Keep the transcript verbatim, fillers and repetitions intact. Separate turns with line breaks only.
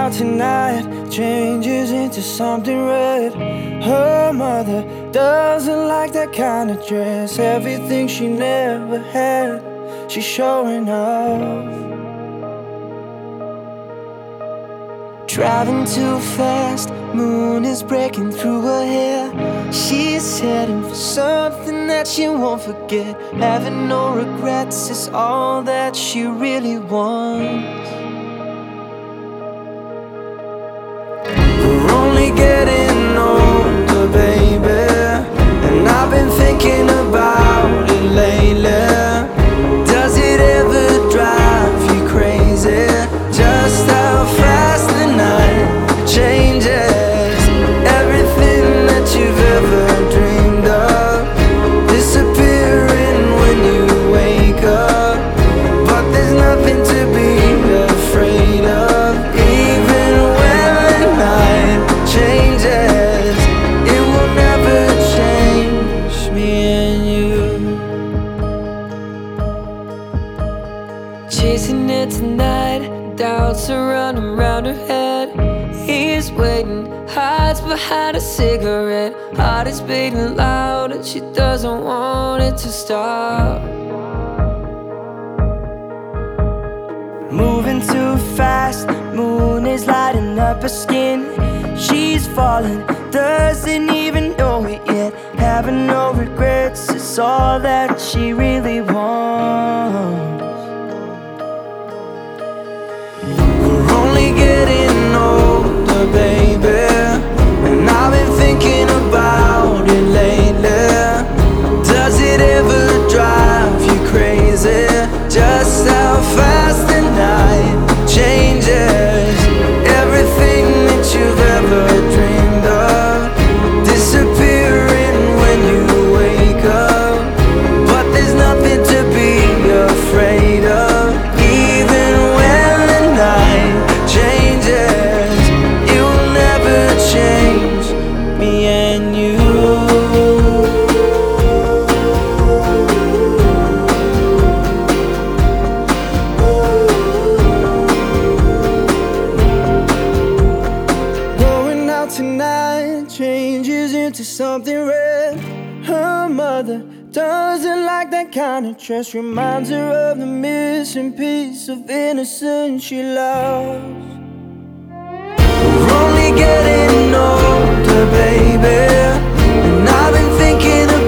out tonight changes into something red. Her mother doesn't like that kind of dress. Everything she never had, she's showing off. Driving too fast, moon is breaking through her hair. She's heading for something that she won't forget. Having no regrets is all that she really wants. We're only getting older, baby, and I've been thinking about it lately. Does it ever drive you crazy? Just how fast the night changes. Everything that you've ever dreamed of disappearing when you wake up. But there's nothing to be afraid of. Even when the night changes, it will never change me and you. Chasing it tonight, doubts are running round her head. He's waiting, hides behind a cigarette. Heart is beating loud and she doesn't want it to stop. Moving too fast, moon is lighting up her skin. She's falling, doesn't even know it yet. Having no regrets is all that she really wants. We're only getting older, baby, and I've been thinking about it lately. Does it ever drive you crazy? Just how fast the night changes. Everything that you've ever dreamed of disappearing when you wake up. But there's nothing to be afraid of. Even when the night changes, it will never change me and you. Going out tonight changes into something red. Her mother doesn't like that kind of dress. Reminds her of the missing piece of innocence she lost. We're only getting older, baby, and I've been thinking